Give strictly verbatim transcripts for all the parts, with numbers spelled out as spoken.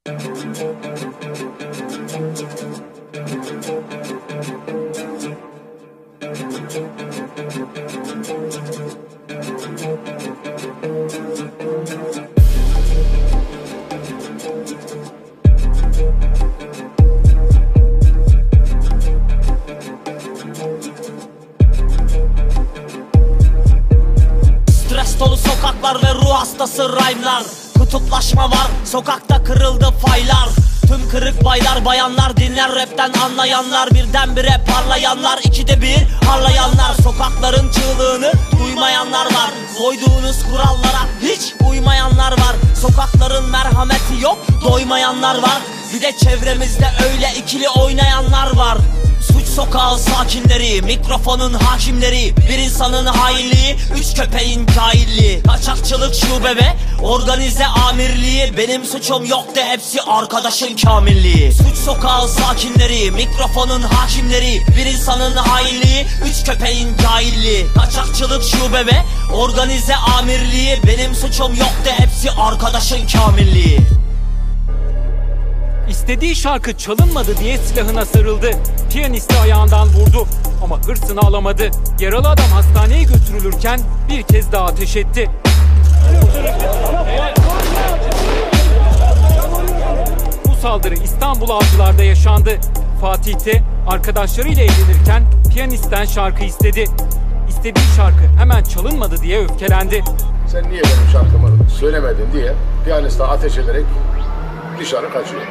Stres dolu sokaklar ve ruh hastası rhyme'lar. Kutuplaşma var, sokakta kırıldı faylar. Tüm kırık baylar bayanlar dinler rapten anlayanlar. Birdenbire parlayanlar, ikide bir harlayanlar. Sokakların çığlığını duymayanlar var. Koyduğunuz kurallara hiç uymayanlar var. Sokakların merhameti yok, doymayanlar var. Bir de çevremizde öyle ikili oynayanlar var. Suç sokağı sakinleri, mikrofonun hakimleri. Bir insanın hainliği, üç köpeğin cahilliği. Kaçakçılık şube ve organize amirliği. Benim suçum yoktu, hepsi arkadaşın kamilliği. Suç sokağı sakinleri, mikrofonun hakimleri. Bir insanın hainliği, üç köpeğin cahilliği. Kaçakçılık şube ve organize amirliği. Benim suçum yoktu, hepsi arkadaşın kamilliği. İstediği şarkı çalınmadı diye silahına sarıldı. Piyanisti ayağından vurdu ama hırsını alamadı. Yaralı adam hastaneye götürülürken bir kez daha ateş etti. Bu saldırı İstanbul Avcılar'da yaşandı. Fatih'te arkadaşlarıyla eğlenirken piyanistten şarkı istedi. İstediği şarkı hemen çalınmadı diye öfkelendi. Sen niye benim şarkımı söylemedin diye piyaniste ateş ederek dışarı kaçıyor.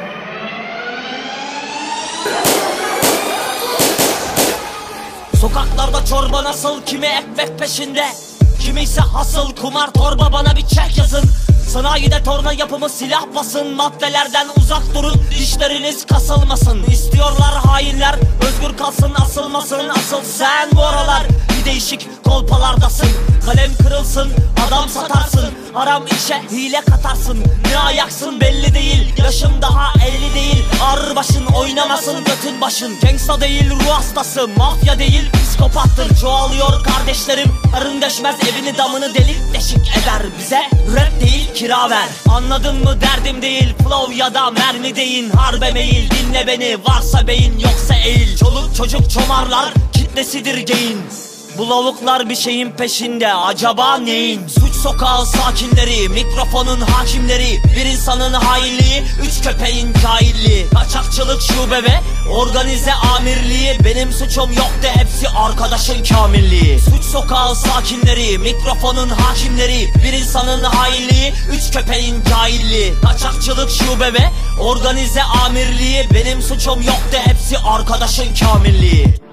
Sokaklarda çorba nasıl, kimi ekmek peşinde, kimi ise hasıl kumar torba, bana bir çek yazın. Sanayide torna yapımı silah basın. Maddelerden uzak durun, dişleriniz kasılmasın. İstiyorlar hainler özgür kalsın, asılmasın. Asıl sen bu aralar bir değişik kolpalardasın. Kalem kırılsın, adam satarsın. Haram işe hile katarsın. Ne ayaksın belli değil, yaşım daha elli değil. Ağrır başın oynamasın götün başın. Gangsta değil ruh hastası, mafya değil psikopattır. Çoğalıyor kardeşlerim, arın deşmez evini damını delik deşik eder. Bize rap değil kira ver. Anladın mı derdim değil, flow ya da mermi deyin. Harbe meyil dinle beni, varsa beyin yoksa eğil. Çoluk çocuk çomarlar kitlesidir geyin. Bu lavuklar bir şeyin peşinde, acaba neyin? Suç sokağı sakinleri, mikrofonun hakimleri. Bir insanın hainliği, üç köpeğin cahilliği. Kaçakçılık şube ve organize amirliği. Benim suçum yoktu, hepsi arkadaşın kamilliği. Suç sokağı sakinleri, mikrofonun hakimleri. Bir insanın hainliği, üç köpeğin cahilliği. Kaçakçılık şube ve organize amirliği. Benim suçum yoktu, hepsi arkadaşın kamilliği.